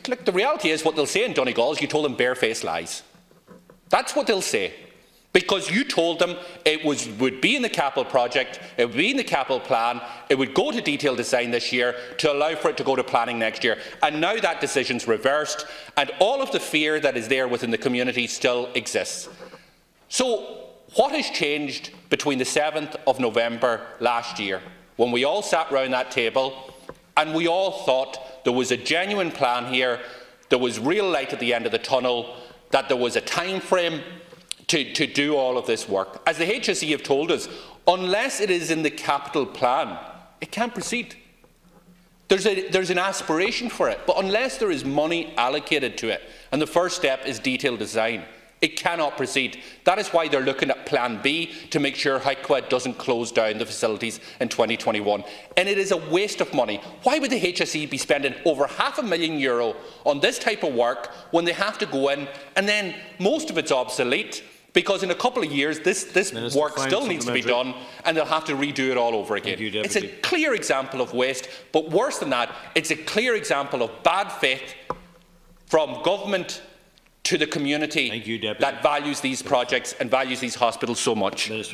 look, the reality is what they'll say in Donegal is you told them barefaced lies. That's what they'll say. Because you told them it would be in the capital project, it would be in the capital plan, it would go to detailed design this year to allow for it to go to planning next year. And now that decision's reversed, and all of the fear that is there within the community still exists. So what has changed between the 7th of November last year, when we all sat round that table and we all thought there was a genuine plan here, there was real light at the end of the tunnel, that there was a time frame to do all of this work? As the HSE have told us, unless it is in the capital plan, it can't proceed. There's an aspiration for it, but unless there is money allocated to it, and the first step is detailed design, it cannot proceed. That is why they're looking at Plan B to make sure HyCOA doesn't close down the facilities in 2021. And it is a waste of money. Why would the HSE be spending over €500,000 on this type of work when they have to go in and then most of it's obsolete? Because in a couple of years, this work still needs to be done, and they'll have to redo it all over again. It's a clear example of waste, but worse than that, it's a clear example of bad faith from government to the community that values these projects and values these hospitals so much.